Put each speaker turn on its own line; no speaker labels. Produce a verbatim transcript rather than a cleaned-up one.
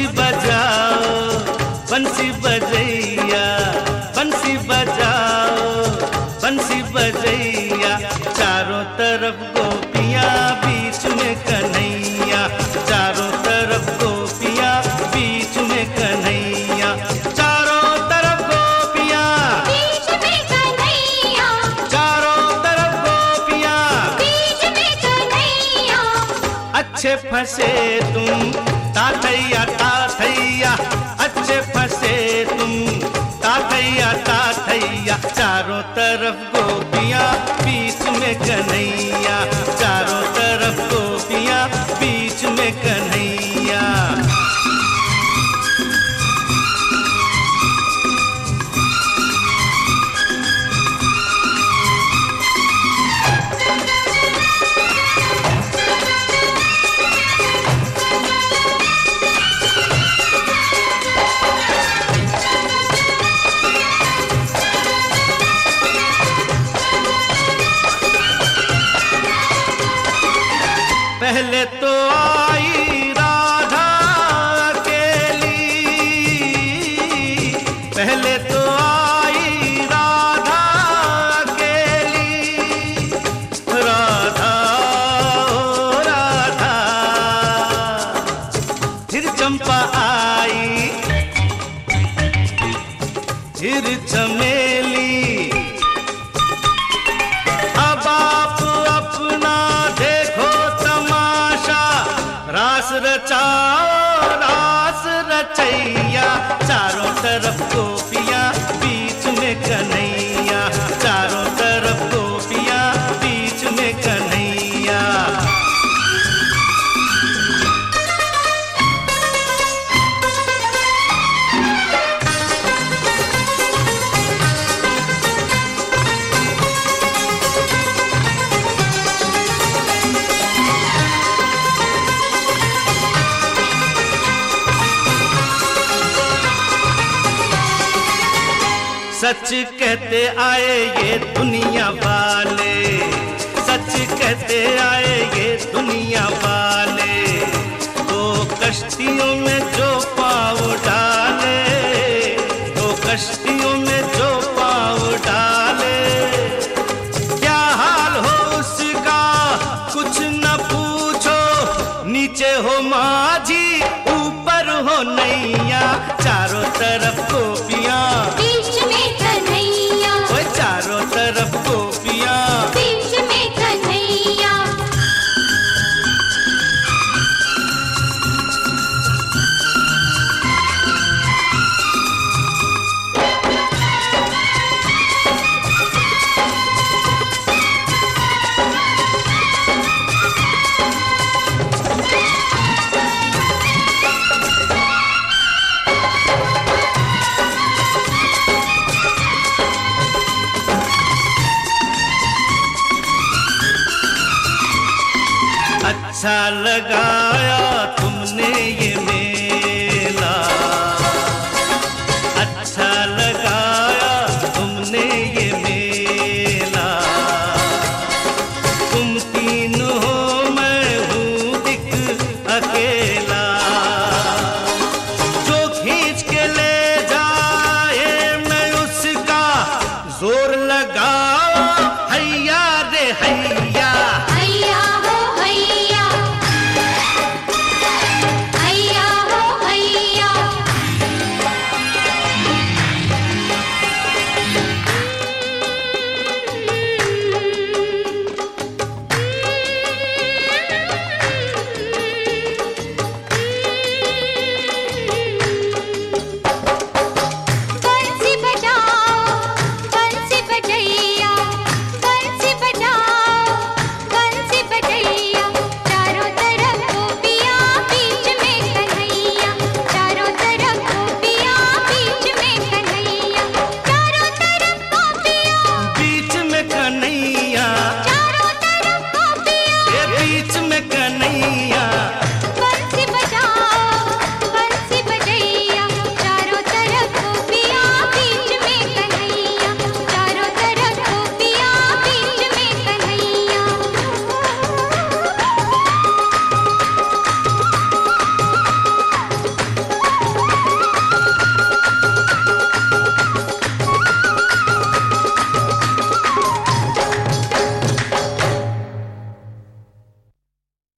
बंसी बजाओ बंसी बजैया, बंसी बजाओ बंसी बजैया। चारों तरफ गोपियाँ बीच में कन्हैया, चारों तरफ गोपियाँ बीच में कन्हैया, चारों तरफ गोपियाँ
बीच में कन्हैया,
चारों तरफ गोपियाँ
बीच में कन्हैया।
अच्छे फंसे तुम ताथैया ताथैया, अच्छे फंसे तुम ताथैया ताथैया। चारों तरफ गोपियाँ बीच में कन्हैया, चारों तरफ गोपियाँ बीच में कन्हैया। पहले तो आई राधा अकेली, पहले तो आई राधा अकेली, राधा ओ राधा। फिर चंपा आई, फिर चमेली। अब आप अपना देखो तमाशा, रास रचाओ रास रचैया। चारों तरफ गोपियाँ बीच में कन्हैया, चारों तरफ गोपियाँ बीच में कन्हैया। सच कहते आए ये दुनिया वाले, सच कहते आए ये दुनिया वाले। दो कश्तियों में जो पाँव डाले, दो कश्तियों में जो पाँव डाले। क्या हाल हो उसका कुछ न पूछो, नीचे हो माझी ऊपर हो नैया। चारों तरफ गोपियाँ
बीच में कन्हैया,
ओए चारों तरफ गोपियाँ
बीच में कन्हैया।
अच्छा लगाया तुमने